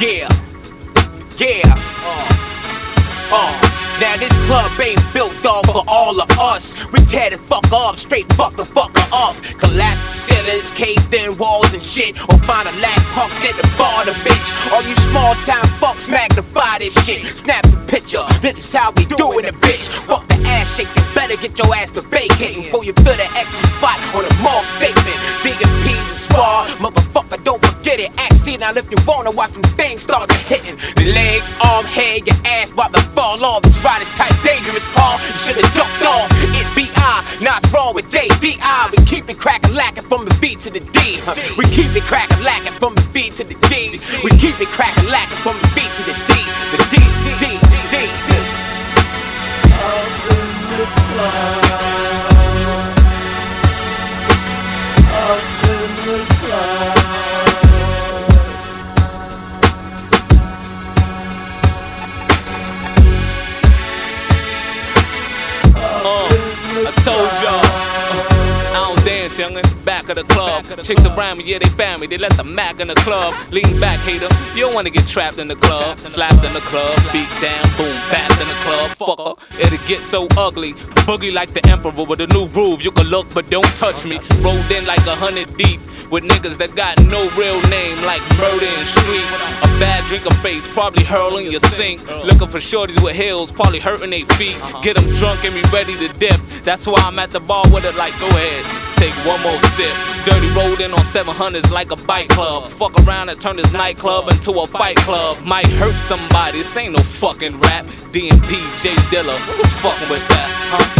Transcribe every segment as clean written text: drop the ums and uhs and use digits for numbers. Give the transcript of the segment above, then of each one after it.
Yeah, yeah, now this club ain't built, dog, for all of us. We tear the fuck up, straight fuck the fucker up. Collapse the ceilings, caved in walls and shit. Or find a last punk at the bar, the bitch. All you small time fucks magnify this shit. Snap the picture, this is how we do it, bitch. Fuck the ass shaking, better get your ass to vacating before you fill the extra spot on a mark statement. DMP the squad, motherfucker, don't forget it. Act now if you wanna watch some things start hitting. The legs, arm, head, your ass about to fall off. This ride is tight, dangerous, Paul. You should've jumped off. It B.I., not wrong with J.D.I. We keep it crackin' lackin' from the V to the D. We keep it crackin' lackin' from the V to the D. We keep it crackin' lackin' from the V to the D. The D, D, D, D, D. Up in the club. Up in the club. I told y'all, I don't dance, youngin'. Back of the club, chicks around me, yeah, they family. They let the Mac in the club. Lean back, hater. You don't wanna get trapped in the club, slapped in the club, beat down, boom, bapped in the club. Fucker, it'll get so ugly. Boogie like the emperor with a new groove. You can look, but don't touch me. Rolled in like 100 deep with niggas that got no real name, like murder in the street. A bad drinker face, probably hurling your sink. Looking for shorties with heels, probably hurting their feet. Get them drunk and be ready to dip. That's why I'm at the bar with it, like, go ahead, take one more sip. Dirty rolled in on 700s like a bike club. Fuck around and turn this nightclub into a fight club. Might hurt somebody, this ain't no fucking rap. DMP, J Dilla, who's fucking with that, huh?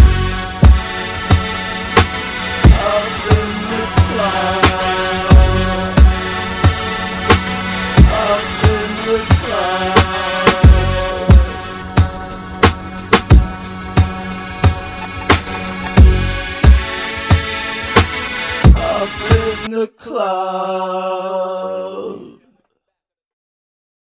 Up in the club. Up in the club. Up in the club.